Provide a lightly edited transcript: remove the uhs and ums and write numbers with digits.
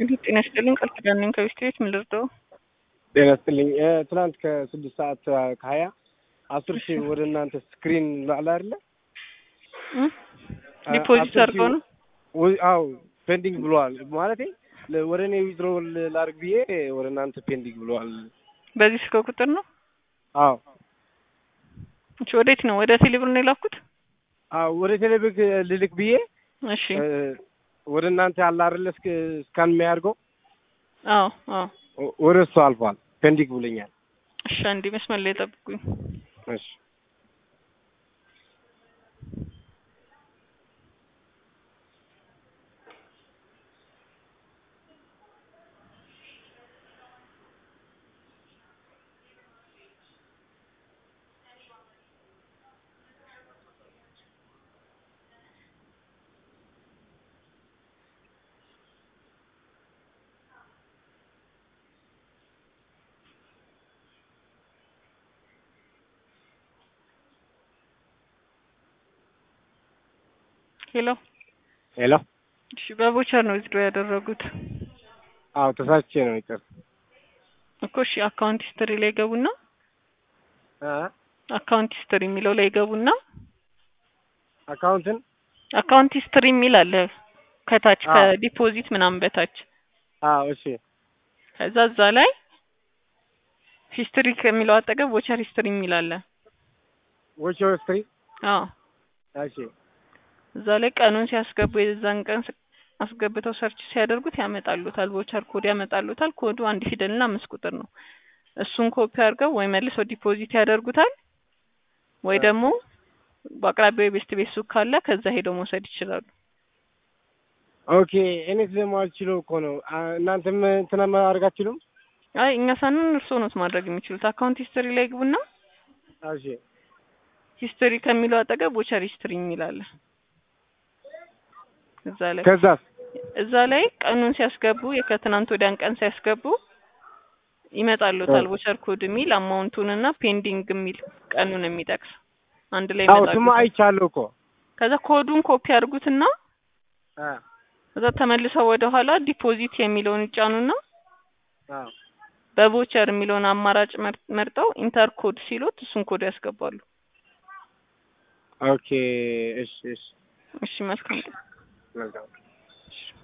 እንዴት ጤና ይስጥልኝ ቃል ኪዳን ነኝ ከቤስት ቤት ምን ልርዳው? ጤና ይስጥልኝ ትናንት ከ6 ሰዓት ከ20 10,000 ወደ እናንተ ስክሪን ላላ አይደለ ዲፖዚት አድርገው ነው? አዎ ፔንዲንግ ብሏል ማለቴ ወደ እኔ ዊዝድሮል ላድርግ ብዬ ወደ እናንተ ፔንዲንግ ብሏል። በዚህ ስልክ ቁጥር ነው? አዎ። እሺ ወዴት ነው? ወደ ቴሌብር ነው የላኩት? አዎ ወደ ቴሌብር ልልክ ብዬ እሺ ወደ እናንተ ያለ አይደለ ስካን የሚያደርገው? አዎ አዎ ወደ እሱ አልፏል ፔንዲንግ ብሎኛል። እሺ አንዴ መስመር ላይ ጠብቁኝ። እሺ ሄሎ ሄሎ። እሺ በቦቸር ነው ዊዝድሮ ያደረጉት? አዎ ተሳስቼ ነው ይቅር እኮ። እሺ አካውንት ሂስትሪ ላይ ገቡና አካውንት ሂስትሪ የሚለው ላይ ገቡና አካውንት ሂስትሪ የሚል አለ ከታች ከዲፖዚት ምናምን በታች። አዎ እሺ። ከዛ እዛ ላይ ሂስትሪ ከሚለው አጠገብ ቮቸር ሂስትሪ የሚል አለ። ቮቸር ሂስትሪ? አዎ እሺ። እዛ ላይ ቀኑን ሲያስገቡ የዛን ቀን አስገብተው ሰርች ሲያደርጉት ያመጣሉታል፣ ቮቸር ኮድ ያመጣሉታል። ኮዱ 1 ፊደልና 5 ቁጥር ነው። እሱን ኮፒ አድርገው ወይ መልሰው ዲፖዚት ያደርጉታል ወይ ደግሞ በአቅራቢያው የቤስት ቤት ሱቅ ካለ ከዛ ሄደው መውሰድ ይችላሉ። ኦኬ እኔ ስለማልችለው እኮ ነው። እናንተም እንትና ማድረግ አትችሉም? አይ እኛ ሳንሆን እርስዎ ነው ማድረግ የሚችሉት። አካውንት ሂስትሪ ላይ ግቡና እሺ ሂስትሪ ከሚለው አጠገብ ቮቸር ሂስትሪ የሚል አለ። እዛ ላይ ቀኑን ሲያስገቡ የከትናንት ወዲያን ቀን ሲያስገቡ ይመጣሉታል ቮቸር ኮድ የሚል አማውንቱንና ፔንዲንግ የሚል ቀኑን የሚጠቅስ አንድ ላይ ይመጣሉ። አዎ ስማ አይቻለሁ እኮ። ከዛ ኮዱን ኮፒ አድርጉትና ከዛ ተመልሰው ወደ ኋላ ዲፖዚት የሚለውን ይጫኑና በቮቸር የሚለውን አማራጭ መርጠው ኢንተር ኮድ ሲሉት እሱን ኮድ ያስገባሉ። ኦኬ እሺ እሺ እሺ መልካም።